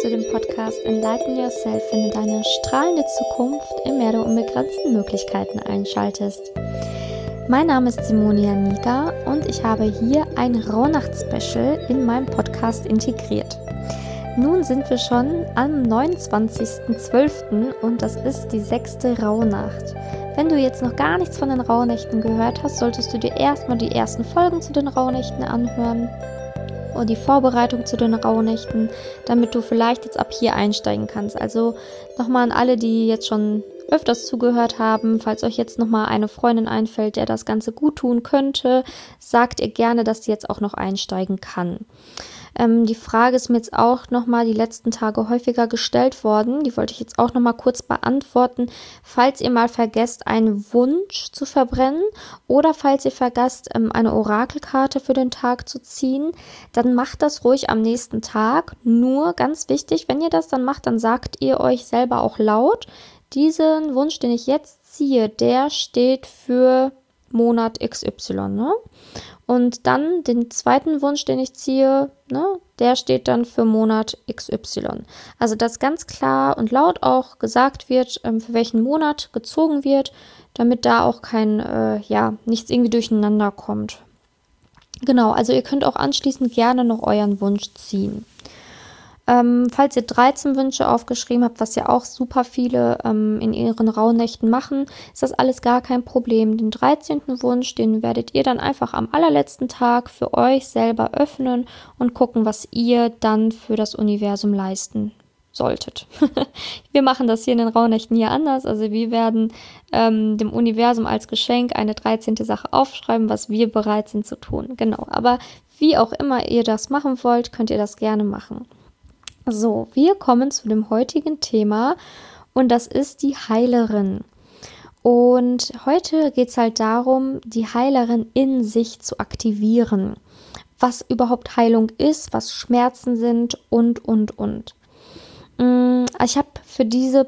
zu dem Podcast Enlighten Yourself, wenn du deine strahlende Zukunft im Meer der unbegrenzten Möglichkeiten einschaltest. Mein Name ist Simonia Niga und ich habe hier ein Rauhnacht-Special in meinem Podcast integriert. Nun sind wir schon am 29.12. und das ist die 6. Rauhnacht. Wenn du jetzt noch gar nichts von den Rauhnächten gehört hast, solltest du dir erstmal die ersten Folgen zu den Rauhnächten anhören und die Vorbereitung zu den Rauhnächten, damit du vielleicht jetzt ab hier einsteigen kannst. Also nochmal an alle, die jetzt schon öfters zugehört haben, falls euch jetzt nochmal eine Freundin einfällt, der das Ganze gut tun könnte, sagt ihr gerne, dass die jetzt auch noch einsteigen kann. Die Frage ist mir jetzt auch nochmal die letzten Tage häufiger gestellt worden. Die wollte ich jetzt auch nochmal kurz beantworten. Falls ihr mal vergesst, einen Wunsch zu verbrennen oder falls ihr vergesst, eine Orakelkarte für den Tag zu ziehen, dann macht das ruhig am nächsten Tag. Nur ganz wichtig, wenn ihr das dann macht, dann sagt ihr euch selber auch laut, diesen Wunsch, den ich jetzt ziehe, der steht für Monat XY, ne? Und dann den zweiten Wunsch, den ich ziehe, ne, der steht dann für Monat XY. Also dass ganz klar und laut auch gesagt wird, für welchen Monat gezogen wird, damit da auch nichts irgendwie durcheinander kommt. Genau, also ihr könnt auch anschließend gerne noch euren Wunsch ziehen. Falls ihr 13 Wünsche aufgeschrieben habt, was ja auch super viele in ihren Rauhnächten machen, ist das alles gar kein Problem. Den 13. Wunsch, den werdet ihr dann einfach am allerletzten Tag für euch selber öffnen und gucken, was ihr dann für das Universum leisten solltet. Wir machen das hier in den Rauhnächten hier anders. Also wir werden dem Universum als Geschenk eine 13. Sache aufschreiben, was wir bereit sind zu tun. Genau, aber wie auch immer ihr das machen wollt, könnt ihr das gerne machen. So, wir kommen zu dem heutigen Thema und das ist die Heilerin. Und heute geht es halt darum, die Heilerin in sich zu aktivieren. Was überhaupt Heilung ist, was Schmerzen sind und. Ich habe für diesen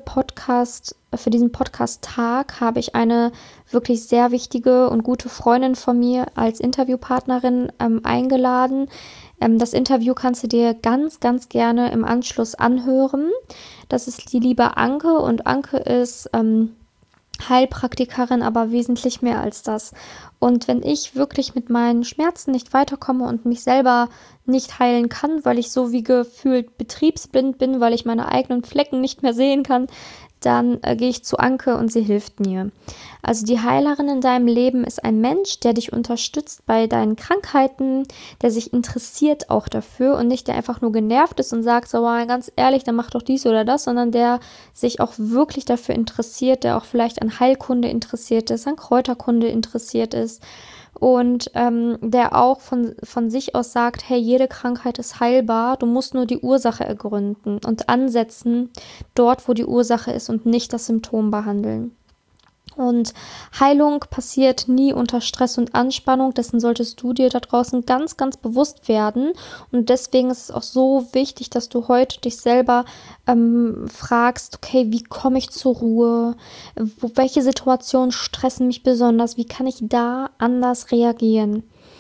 Podcast-Tag habe ich eine wirklich sehr wichtige und gute Freundin von mir als Interviewpartnerin eingeladen. Das Interview kannst du dir ganz, ganz gerne im Anschluss anhören. Das ist die liebe Anke und Anke ist Heilpraktikerin, aber wesentlich mehr als das. Und wenn ich wirklich mit meinen Schmerzen nicht weiterkomme und mich selber nicht heilen kann, weil ich so wie gefühlt betriebsblind bin, weil ich meine eigenen Flecken nicht mehr sehen kann, dann gehe ich zu Anke und sie hilft mir. Also die Heilerin in deinem Leben ist ein Mensch, der dich unterstützt bei deinen Krankheiten, der sich interessiert auch dafür und nicht der einfach nur genervt ist und sagt, so ganz ehrlich, dann mach doch dies oder das, sondern der sich auch wirklich dafür interessiert, der auch vielleicht an Heilkunde interessiert ist, an Kräuterkunde interessiert ist. Und der auch von sich aus sagt, hey, jede Krankheit ist heilbar, du musst nur die Ursache ergründen und ansetzen dort, wo die Ursache ist und nicht das Symptom behandeln. Und Heilung passiert nie unter Stress und Anspannung, dessen solltest du dir da draußen ganz, ganz bewusst werden. Und deswegen ist es auch so wichtig, dass du heute dich selber fragst, okay, wie komme ich zur Ruhe? Welche Situationen stressen mich besonders? Wie kann ich da anders reagieren?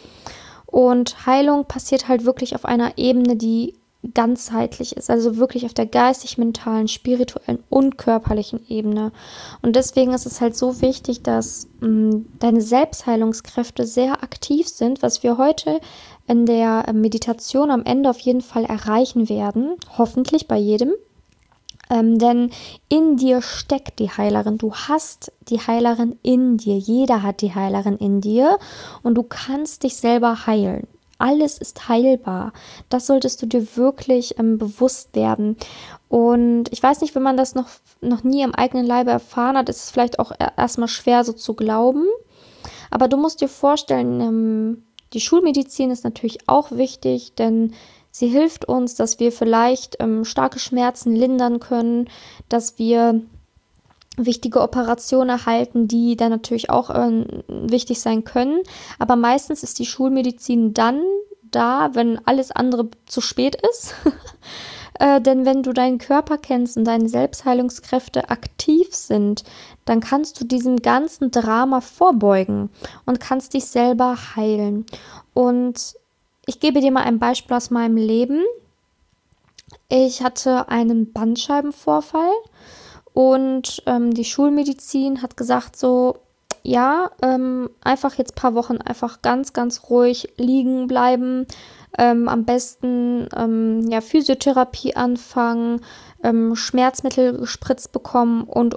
Und Heilung passiert halt wirklich auf einer Ebene, die ganzheitlich ist, also wirklich auf der geistig-mentalen, spirituellen und körperlichen Ebene. Und deswegen ist es halt so wichtig, dass deine Selbstheilungskräfte sehr aktiv sind, was wir heute in der Meditation am Ende auf jeden Fall erreichen werden, hoffentlich bei jedem. Denn in dir steckt die Heilerin, du hast die Heilerin in dir, jeder hat die Heilerin in dir und du kannst dich selber heilen. Alles ist heilbar. Das solltest du dir wirklich bewusst werden. Und ich weiß nicht, wenn man das noch nie am eigenen Leibe erfahren hat, ist es vielleicht auch erstmal schwer so zu glauben. Aber du musst dir vorstellen, die Schulmedizin ist natürlich auch wichtig, denn sie hilft uns, dass wir vielleicht starke Schmerzen lindern können, dass wir wichtige Operationen erhalten, die dann natürlich auch wichtig sein können. Aber meistens ist die Schulmedizin dann da, wenn alles andere zu spät ist. Denn wenn du deinen Körper kennst und deine Selbstheilungskräfte aktiv sind, dann kannst du diesem ganzen Drama vorbeugen und kannst dich selber heilen. Und ich gebe dir mal ein Beispiel aus meinem Leben. Ich hatte einen Bandscheibenvorfall und die Schulmedizin hat gesagt so, ja, einfach jetzt ein paar Wochen einfach ganz, ganz ruhig liegen bleiben. Am besten ja, Physiotherapie anfangen, Schmerzmittel gespritzt bekommen und.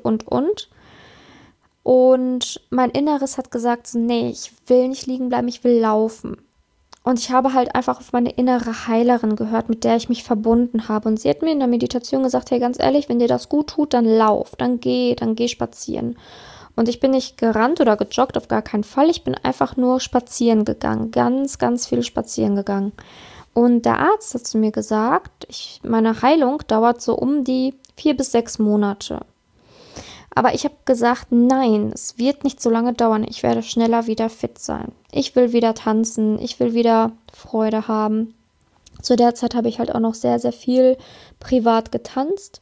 Und mein Inneres hat gesagt, so, nee, ich will nicht liegen bleiben, ich will laufen. Und ich habe halt einfach auf meine innere Heilerin gehört, mit der ich mich verbunden habe. Und sie hat mir in der Meditation gesagt, hey, ganz ehrlich, wenn dir das gut tut, dann lauf, dann geh spazieren. Und ich bin nicht gerannt oder gejoggt, auf gar keinen Fall. Ich bin einfach nur spazieren gegangen, ganz, ganz viel spazieren gegangen. Und der Arzt hat zu mir gesagt, meine Heilung dauert so um die 4 bis 6 Monate. Aber ich habe gesagt, nein, es wird nicht so lange dauern. Ich werde schneller wieder fit sein. Ich will wieder tanzen. Ich will wieder Freude haben. Zu der Zeit habe ich halt auch noch sehr, sehr viel privat getanzt.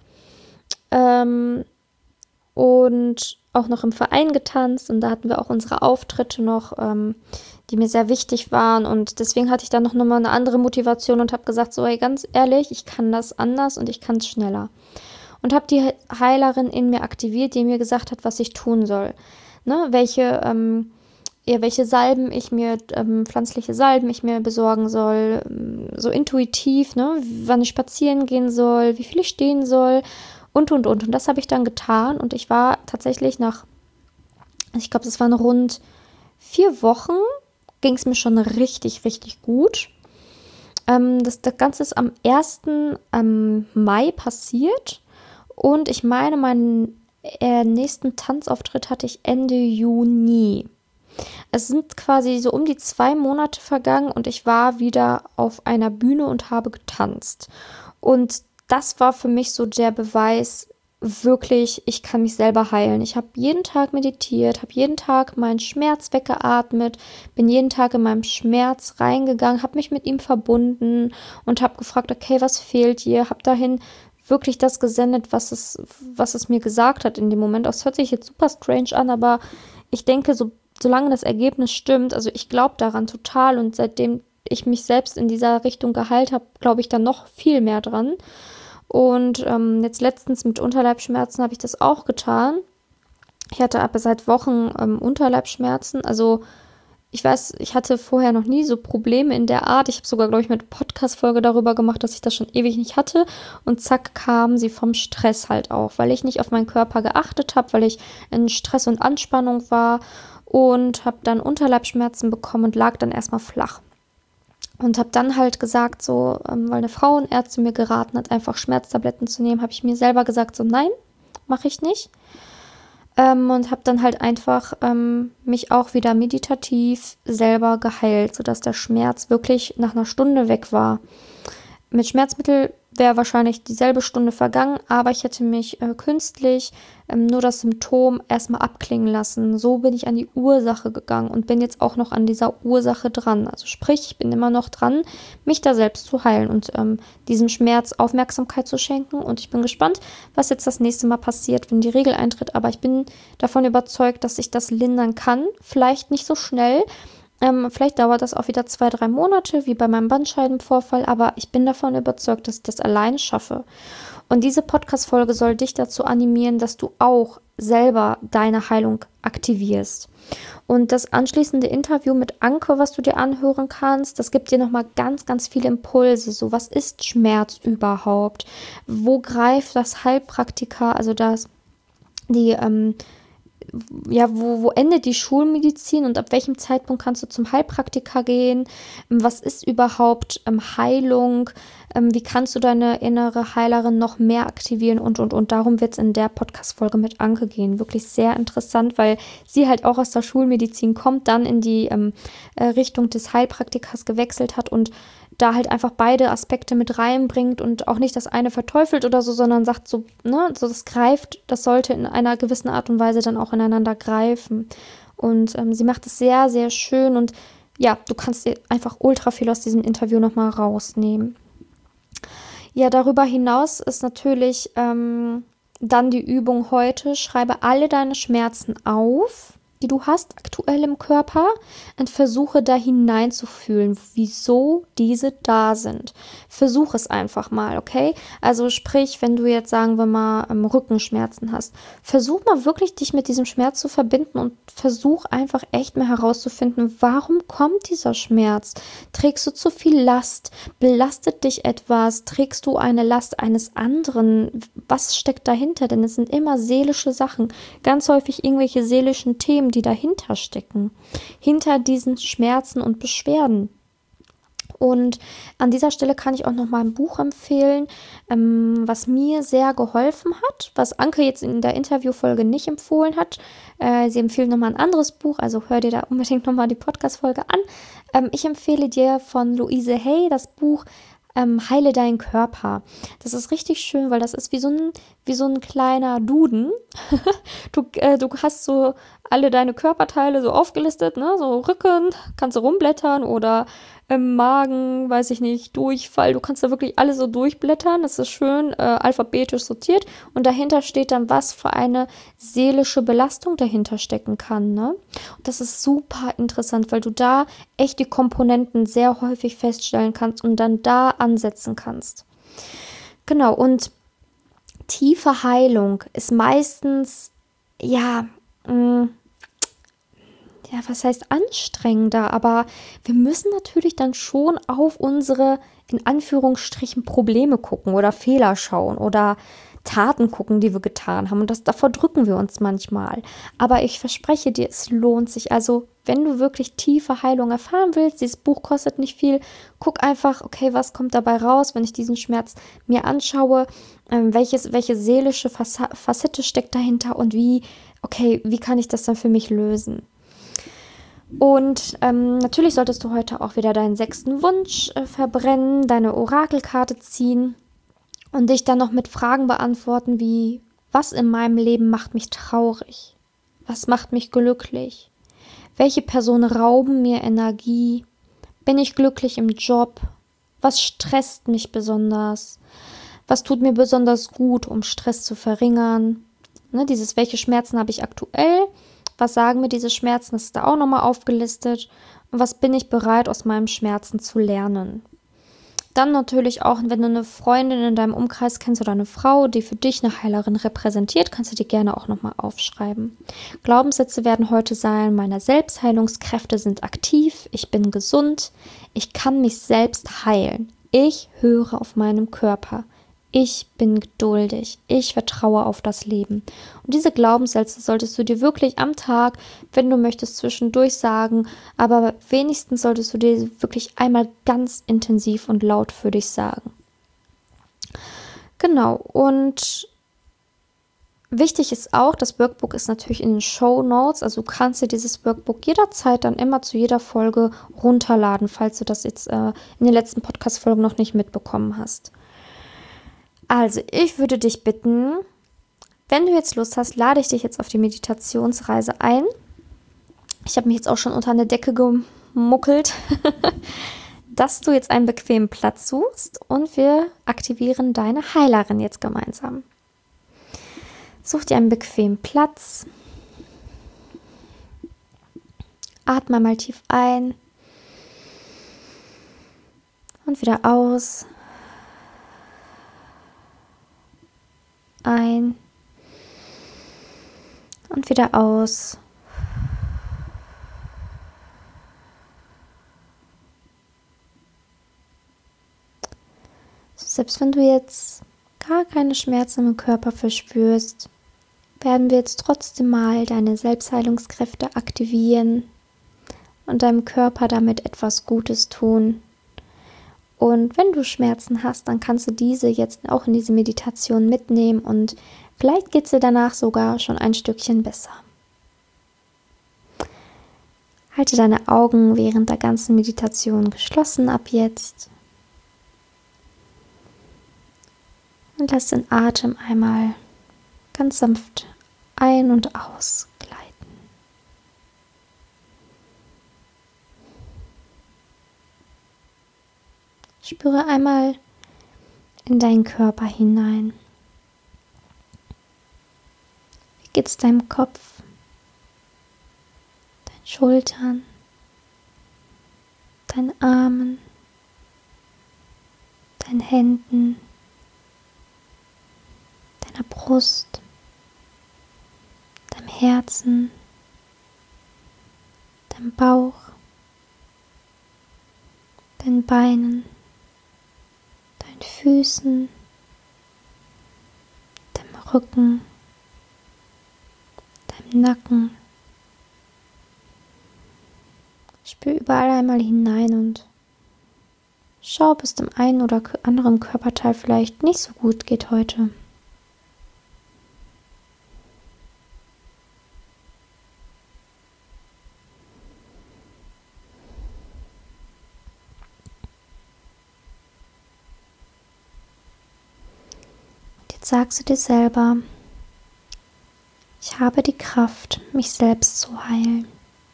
Und auch noch im Verein getanzt. Und da hatten wir auch unsere Auftritte noch, die mir sehr wichtig waren. Und deswegen hatte ich dann noch mal eine andere Motivation und habe gesagt, so, hey, ganz ehrlich, ich kann das anders und ich kann es schneller. Und habe die Heilerin in mir aktiviert, die mir gesagt hat, was ich tun soll. Ne? Welche Salben ich mir, pflanzliche Salben ich mir besorgen soll, so intuitiv, ne? Wann ich spazieren gehen soll, wie viel ich stehen soll und. Und das habe ich dann getan und ich war tatsächlich ich glaube, das waren rund 4 Wochen, ging es mir schon richtig, richtig gut. Das Ganze ist am 1. Mai passiert. Und ich meine, meinen nächsten Tanzauftritt hatte ich Ende Juni. Es sind quasi so um die 2 Monate vergangen und ich war wieder auf einer Bühne und habe getanzt. Und das war für mich so der Beweis, wirklich, ich kann mich selber heilen. Ich habe jeden Tag meditiert, habe jeden Tag meinen Schmerz weggeatmet, bin jeden Tag in meinem Schmerz reingegangen, habe mich mit ihm verbunden und habe gefragt, okay, was fehlt dir? Habe dahin wirklich das gesendet, was es mir gesagt hat in dem Moment. Das hört sich jetzt super strange an, aber ich denke, solange das Ergebnis stimmt, also ich glaube daran total und seitdem ich mich selbst in dieser Richtung geheilt habe, glaube ich da noch viel mehr dran. Und jetzt letztens mit Unterleibsschmerzen habe ich das auch getan. Ich hatte aber seit Wochen Unterleibsschmerzen, also ich weiß, ich hatte vorher noch nie so Probleme in der Art. Ich habe sogar, glaube ich, eine Podcast-Folge darüber gemacht, dass ich das schon ewig nicht hatte. Und zack, kamen sie vom Stress halt auch, weil ich nicht auf meinen Körper geachtet habe, weil ich in Stress und Anspannung war und habe dann Unterleibsschmerzen bekommen und lag dann erstmal flach. Und habe dann halt gesagt, so, weil eine Frauenärztin mir geraten hat, einfach Schmerztabletten zu nehmen, habe ich mir selber gesagt, so, nein, mache ich nicht. Und habe dann halt einfach mich auch wieder meditativ selber geheilt, sodass der Schmerz wirklich nach einer Stunde weg war. Mit Schmerzmittel wäre wahrscheinlich dieselbe Stunde vergangen, aber ich hätte mich künstlich nur das Symptom erstmal abklingen lassen. So bin ich an die Ursache gegangen und bin jetzt auch noch an dieser Ursache dran. Also sprich, ich bin immer noch dran, mich da selbst zu heilen und diesem Schmerz Aufmerksamkeit zu schenken. Und ich bin gespannt, was jetzt das nächste Mal passiert, wenn die Regel eintritt. Aber ich bin davon überzeugt, dass ich das lindern kann. Vielleicht nicht so schnell. Vielleicht dauert das auch wieder 2, 3 Monate, wie bei meinem Bandscheibenvorfall, aber ich bin davon überzeugt, dass ich das alleine schaffe. Und diese Podcast-Folge soll dich dazu animieren, dass du auch selber deine Heilung aktivierst. Und das anschließende Interview mit Anke, was du dir anhören kannst, das gibt dir nochmal ganz, ganz viele Impulse. So, was ist Schmerz überhaupt? Wo greift das Heilpraktika, also wo endet die Schulmedizin und ab welchem Zeitpunkt kannst du zum Heilpraktiker gehen? Was ist überhaupt Heilung? Wie kannst du deine innere Heilerin noch mehr aktivieren und. Darum wird es in der Podcast-Folge mit Anke gehen. Wirklich sehr interessant, weil sie halt auch aus der Schulmedizin kommt, dann in die Richtung des Heilpraktikers gewechselt hat und da halt einfach beide Aspekte mit reinbringt und auch nicht das eine verteufelt oder so, sondern sagt so, ne, so das greift, das sollte in einer gewissen Art und Weise dann auch ineinander greifen. Und sie macht es sehr, sehr schön und ja, du kannst dir einfach ultra viel aus diesem Interview nochmal rausnehmen. Ja, darüber hinaus ist natürlich dann die Übung heute, schreibe alle deine Schmerzen auf, die du hast aktuell im Körper und versuche da hineinzufühlen, wieso diese da sind. Versuch es einfach mal, okay? Also sprich, wenn du jetzt, sagen wir mal, Rückenschmerzen hast, versuch mal wirklich, dich mit diesem Schmerz zu verbinden und versuch einfach echt mal herauszufinden, warum kommt dieser Schmerz? Trägst du zu viel Last? Belastet dich etwas? Trägst du eine Last eines anderen? Was steckt dahinter? Denn es sind immer seelische Sachen, ganz häufig irgendwelche seelischen Themen, die dahinter stecken, hinter diesen Schmerzen und Beschwerden. Und an dieser Stelle kann ich auch noch mal ein Buch empfehlen, was mir sehr geholfen hat, was Anke jetzt in der Interviewfolge nicht empfohlen hat. Sie empfiehlt noch mal ein anderes Buch, also hör dir da unbedingt noch mal die Podcast-Folge an. Ich empfehle dir von Louise Hay das Buch Heile deinen Körper. Das ist richtig schön, weil das ist wie so ein kleiner Duden. Du hast so alle deine Körperteile so aufgelistet, ne? So Rücken, kannst du rumblättern oder Magen, weiß ich nicht, Durchfall. Du kannst da wirklich alles so durchblättern. Das ist schön alphabetisch sortiert. Und dahinter steht dann, was für eine seelische Belastung dahinter stecken kann, ne? Und das ist super interessant, weil du da echt die Komponenten sehr häufig feststellen kannst und dann da ansetzen kannst. Genau, und tiefe Heilung ist meistens, was heißt anstrengender, aber wir müssen natürlich dann schon auf unsere, in Anführungsstrichen, Probleme gucken oder Fehler schauen oder Taten gucken, die wir getan haben. Und davor drücken wir uns manchmal. Aber ich verspreche dir, es lohnt sich. Also, wenn du wirklich tiefe Heilung erfahren willst, dieses Buch kostet nicht viel, guck einfach, okay, was kommt dabei raus, wenn ich diesen Schmerz mir anschaue, welche seelische Facette steckt dahinter und wie kann ich das dann für mich lösen? Und natürlich solltest du heute auch wieder deinen 6. Wunsch verbrennen, deine Orakelkarte ziehen und dich dann noch mit Fragen beantworten wie, was in meinem Leben macht mich traurig? Was macht mich glücklich? Welche Personen rauben mir Energie? Bin ich glücklich im Job? Was stresst mich besonders? Was tut mir besonders gut, um Stress zu verringern? Ne, welche Schmerzen habe ich aktuell? Was sagen mir diese Schmerzen? Das ist da auch nochmal aufgelistet. Und was bin ich bereit, aus meinem Schmerzen zu lernen? Dann natürlich auch, wenn du eine Freundin in deinem Umkreis kennst oder eine Frau, die für dich eine Heilerin repräsentiert, kannst du die gerne auch nochmal aufschreiben. Glaubenssätze werden heute sein, meine Selbstheilungskräfte sind aktiv, ich bin gesund, ich kann mich selbst heilen, ich höre auf meinen Körper. Ich bin geduldig. Ich vertraue auf das Leben. Und diese Glaubenssätze solltest du dir wirklich am Tag, wenn du möchtest, zwischendurch sagen. Aber wenigstens solltest du dir wirklich einmal ganz intensiv und laut für dich sagen. Genau. Und wichtig ist auch, das Workbook ist natürlich in den Shownotes. Also du kannst dir dieses Workbook jederzeit dann immer zu jeder Folge runterladen, falls du das jetzt in den letzten Podcast-Folgen noch nicht mitbekommen hast. Also, ich würde dich bitten, wenn du jetzt Lust hast, lade ich dich jetzt auf die Meditationsreise ein. Ich habe mich jetzt auch schon unter eine Decke gemuckelt, dass du jetzt einen bequemen Platz suchst und wir aktivieren deine Heilerin jetzt gemeinsam. Such dir einen bequemen Platz. Atme mal tief ein und wieder aus. Ein und wieder aus. Selbst wenn du jetzt gar keine Schmerzen im Körper verspürst, werden wir jetzt trotzdem mal deine Selbstheilungskräfte aktivieren und deinem Körper damit etwas Gutes tun. Und wenn du Schmerzen hast, dann kannst du diese jetzt auch in diese Meditation mitnehmen und vielleicht geht es dir danach sogar schon ein Stückchen besser. Halte deine Augen während der ganzen Meditation geschlossen ab jetzt und lass den Atem einmal ganz sanft ein- und ausgleiten. Spüre einmal in deinen Körper hinein. Wie geht's deinem Kopf? Schultern, deinen Armen, deinen Händen, deiner Brust, deinem Herzen, deinem Bauch, deinen Beinen, deinen Füßen, deinem Rücken, deinem Nacken. Spür überall einmal hinein und schau, ob es dem einen oder anderen Körperteil vielleicht nicht so gut geht heute. Jetzt sagst du dir selber, ich habe die Kraft, mich selbst zu heilen.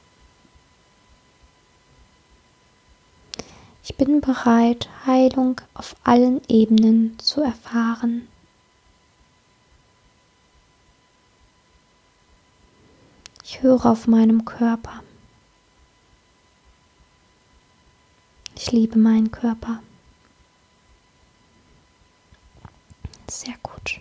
Ich bin bereit, Heilung auf allen Ebenen zu erfahren. Ich höre auf meinem Körper. Ich liebe meinen Körper. Sehr gut.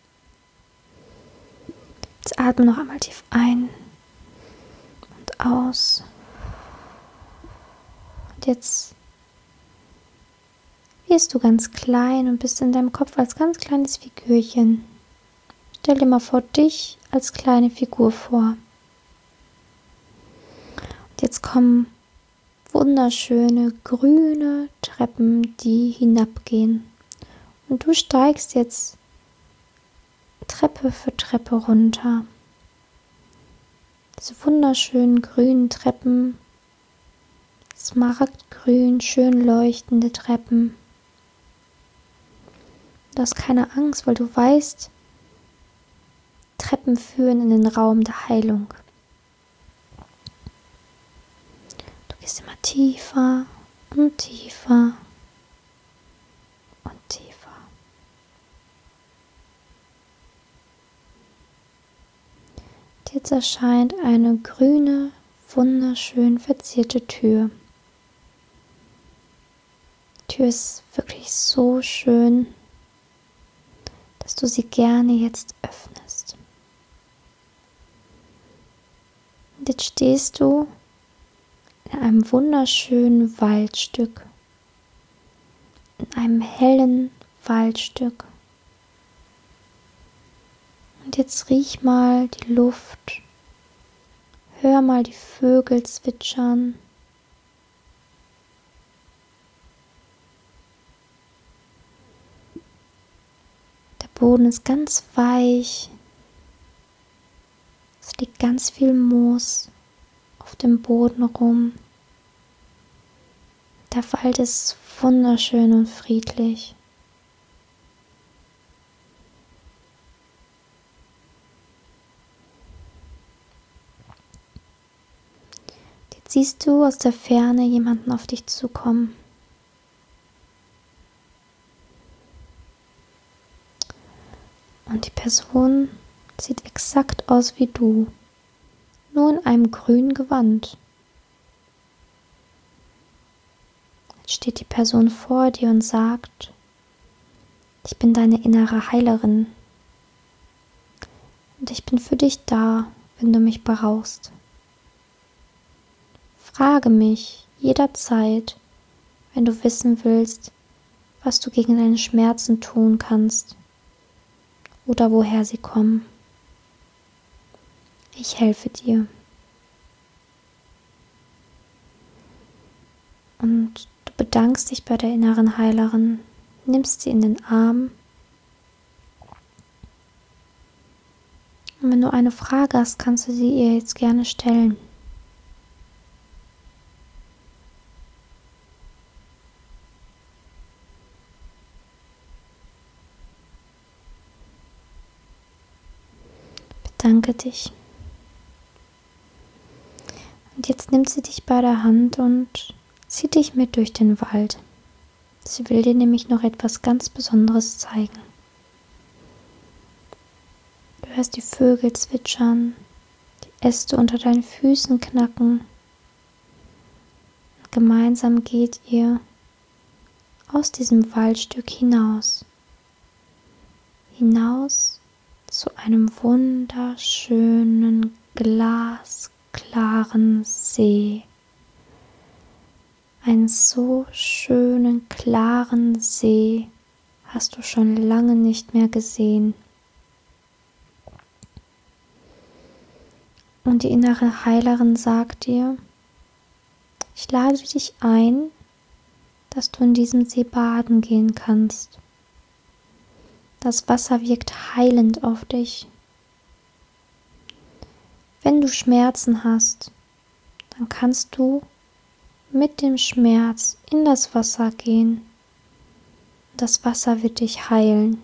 Jetzt atme noch einmal tief ein und aus. Und jetzt wirst du ganz klein und bist in deinem Kopf als ganz kleines Figürchen. Stell dir mal vor, dich als kleine Figur vor. Und jetzt kommen wunderschöne grüne Treppen, die hinabgehen. Und du steigst jetzt Treppe für Treppe runter. Diese wunderschönen grünen Treppen, smaragdgrün, schön leuchtende Treppen. Du hast keine Angst, weil du weißt, Treppen führen in den Raum der Heilung. Du gehst immer tiefer und tiefer und tiefer. Und jetzt erscheint eine grüne, wunderschön verzierte Tür. Die Tür ist wirklich so schön, dass du sie gerne jetzt öffnest. Und jetzt stehst du in einem wunderschönen Waldstück, in einem hellen Waldstück. Und jetzt riech mal die Luft, hör mal die Vögel zwitschern. Der Boden ist ganz weich. Es liegt ganz viel Moos auf dem Boden rum. Der Wald ist wunderschön und friedlich. Jetzt siehst du aus der Ferne jemanden auf dich zukommen. Und die Person sieht exakt aus wie du, nur in einem grünen Gewand. Jetzt steht die Person vor dir und sagt, ich bin deine innere Heilerin und ich bin für dich da, wenn du mich brauchst. Frage mich jederzeit, wenn du wissen willst, was du gegen deine Schmerzen tun kannst oder woher sie kommen. Ich helfe dir. Und du bedankst dich bei der inneren Heilerin, nimmst sie in den Arm. Und wenn du eine Frage hast, kannst du sie ihr jetzt gerne stellen. Bedanke dich. Und jetzt nimmt sie dich bei der Hand und zieht dich mit durch den Wald. Sie will dir nämlich noch etwas ganz Besonderes zeigen. Du hörst die Vögel zwitschern, die Äste unter deinen Füßen knacken. Und gemeinsam geht ihr aus diesem Waldstück hinaus. Hinaus zu einem wunderschönen, glasklaren See. Einen so schönen, klaren See hast du schon lange nicht mehr gesehen. Und die innere Heilerin sagt dir, ich lade dich ein, dass du in diesem See baden gehen kannst. Das Wasser wirkt heilend auf dich. Wenn du Schmerzen hast, dann kannst du mit dem Schmerz in das Wasser gehen. Das Wasser wird dich heilen.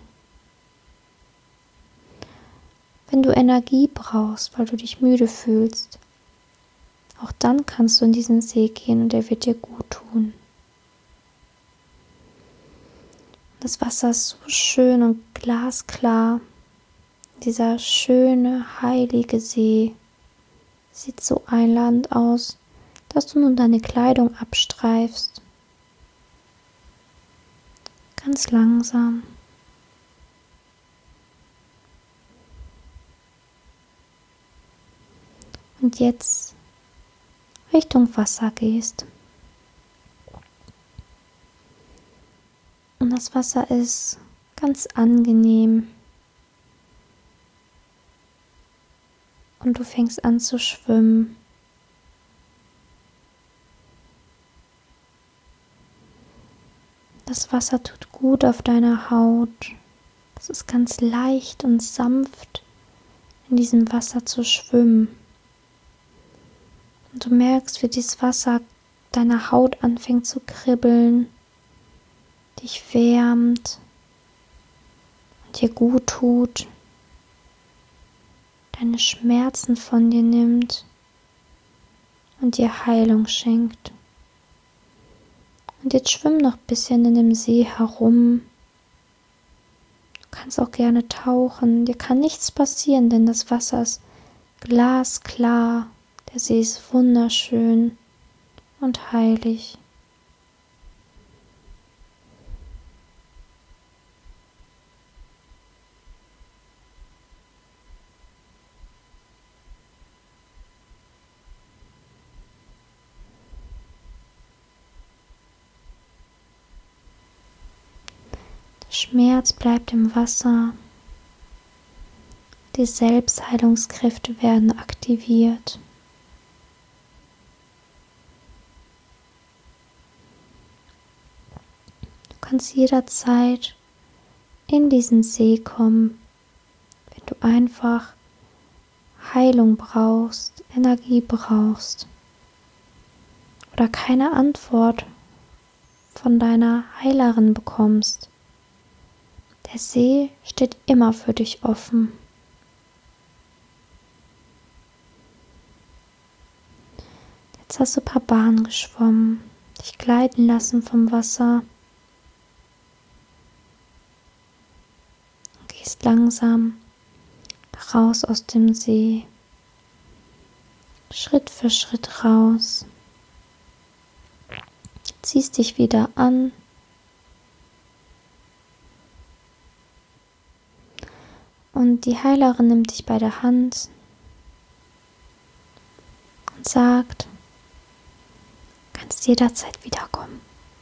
Wenn du Energie brauchst, weil du dich müde fühlst, auch dann kannst du in diesen See gehen und er wird dir gut tun. Das Wasser ist so schön und glasklar. Dieser schöne, heilige See sieht so einladend aus, dass du nun deine Kleidung abstreifst. Ganz langsam. Und jetzt Richtung Wasser gehst. Und das Wasser ist ganz angenehm. Und du fängst an zu schwimmen. Das Wasser tut gut auf deiner Haut. Es ist ganz leicht und sanft, in diesem Wasser zu schwimmen. Und du merkst, wie dieses Wasser deiner Haut anfängt zu kribbeln, dich wärmt und dir gut tut, deine Schmerzen von dir nimmt und dir Heilung schenkt. Und jetzt schwimm noch ein bisschen in dem See herum. Du kannst auch gerne tauchen. Dir kann nichts passieren, denn das Wasser ist glasklar. Der See ist wunderschön und heilig. Der Schmerz bleibt im Wasser. Die Selbstheilungskräfte werden aktiviert. Du kannst jederzeit in diesen See kommen, wenn du einfach Heilung brauchst, Energie brauchst oder keine Antwort von deiner Heilerin bekommst. Der See steht immer für dich offen. Jetzt hast du ein paar Bahnen geschwommen, dich gleiten lassen vom Wasser. Und gehst langsam raus aus dem See. Schritt für Schritt raus. Ziehst dich wieder an. Und die Heilerin nimmt dich bei der Hand und sagt, du kannst jederzeit wiederkommen.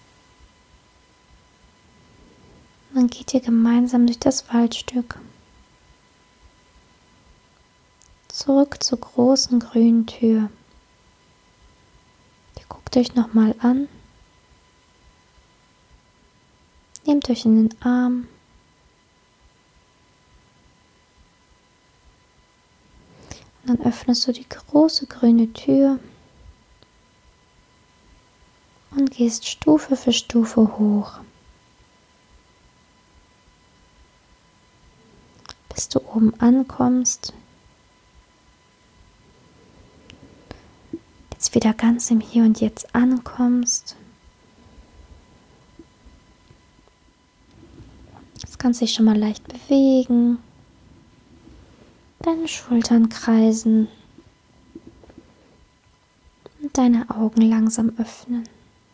Und dann geht ihr gemeinsam durch das Waldstück. Zurück zur großen grünen Tür. Ihr guckt euch nochmal an. Nehmt euch in den Arm. Und dann öffnest du die große grüne Tür und gehst Stufe für Stufe hoch, bis du oben ankommst. Jetzt wieder ganz im Hier und Jetzt ankommst. Jetzt kannst du dich schon mal leicht bewegen, deine Schultern kreisen, deine Augen langsam öffnen.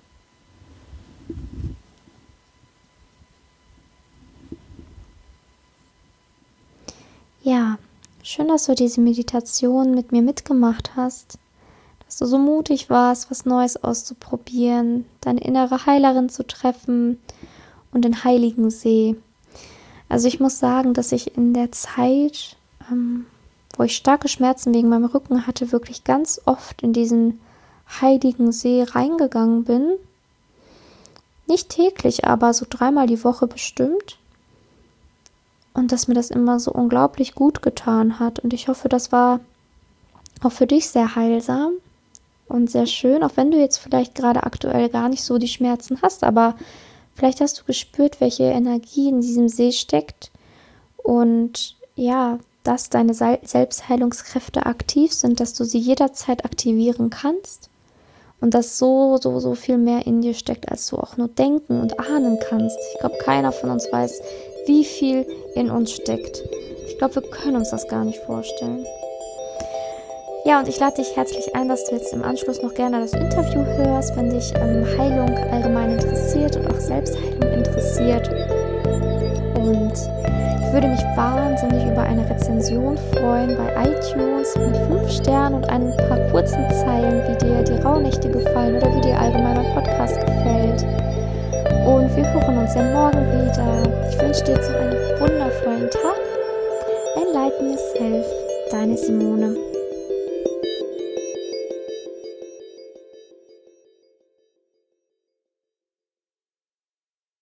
Ja, schön, dass du diese Meditation mit mir mitgemacht hast, dass du so mutig warst, was Neues auszuprobieren, deine innere Heilerin zu treffen und den Heiligen See. Also ich muss sagen, dass ich in der Zeit, wo ich starke Schmerzen wegen meinem Rücken hatte, wirklich ganz oft in diesen Heiligen See reingegangen bin. Nicht täglich, aber so 3-mal die Woche bestimmt. Und dass mir das immer so unglaublich gut getan hat. Und ich hoffe, das war auch für dich sehr heilsam und sehr schön, auch wenn du jetzt vielleicht gerade aktuell gar nicht so die Schmerzen hast, aber vielleicht hast du gespürt, welche Energie in diesem See steckt und ja, dass deine Selbstheilungskräfte aktiv sind, dass du sie jederzeit aktivieren kannst und dass so viel mehr in dir steckt, als du auch nur denken und ahnen kannst. Ich glaube, keiner von uns weiß, wie viel in uns steckt. Ich glaube, wir können uns das gar nicht vorstellen. Ja, und ich lade dich herzlich ein, dass du jetzt im Anschluss noch gerne das Interview hörst, wenn dich Heilung allgemein interessiert und auch Selbstheilung interessiert. Und ich würde mich wahnsinnig über eine Rezension freuen bei iTunes mit 5 Sternen und ein paar kurzen Zeilen, wie dir die Rauhnächte gefallen oder wie dir allgemein mein Podcast gefällt. Und wir hören uns ja morgen wieder. Ich wünsche dir jetzt noch einen wundervollen Tag. Enlighten yourself, deine Simone.